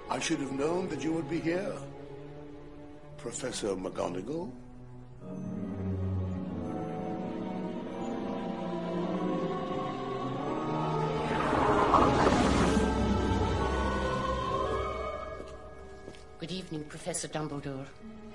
I should have known that you would be here. Professor McGonagall? Good evening, Professor Dumbledore.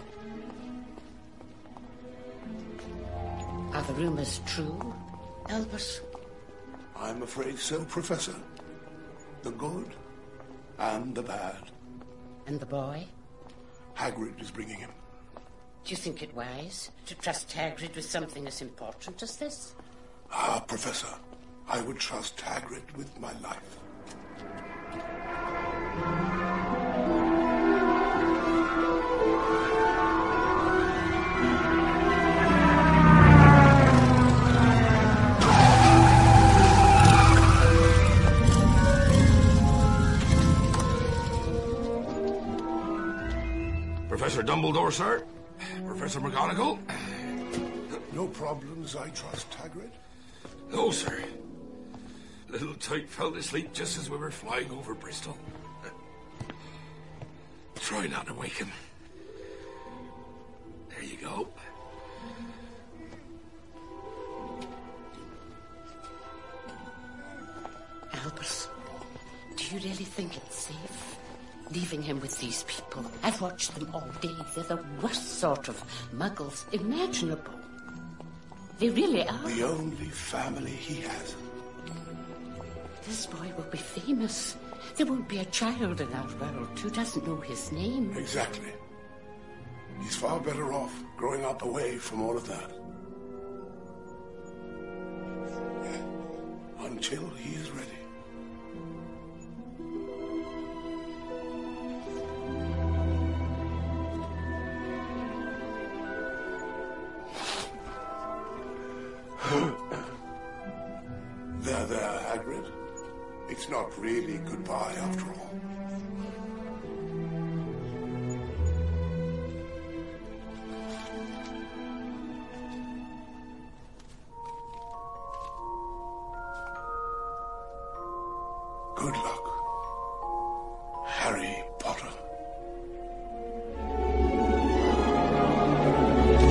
Are the rumors true, Albus? I'm afraid so, Professor. The good and the bad. And the boy? Hagrid is bringing him. Do you think it wise to trust Hagrid with something as important as this? Ah, Professor, I would trust Hagrid with my life. Professor Dumbledore, sir? Professor McGonagall? No problems, I trust, Hagrid? No, sir. Little Tyke fell asleep just as we were flying over Bristol. Try not to wake him. There you go. Albus, do you really think it's safe? Leaving him with these people. I've watched them all day. They're the worst sort of muggles imaginable. They really are. The only family he has. This boy will be famous. There won't be a child in our world who doesn't know his name. Exactly. He's far better off growing up away from all of that. Until he is ready. There, Hagrid. It's not really goodbye after all. Good luck, Harry.